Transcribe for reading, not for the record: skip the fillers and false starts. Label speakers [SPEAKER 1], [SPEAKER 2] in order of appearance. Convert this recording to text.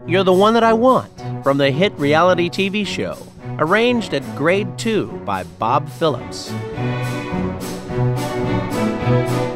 [SPEAKER 1] You're the One That I Want from the hit reality TV show, arranged at Grade 2 by Bob Phillips.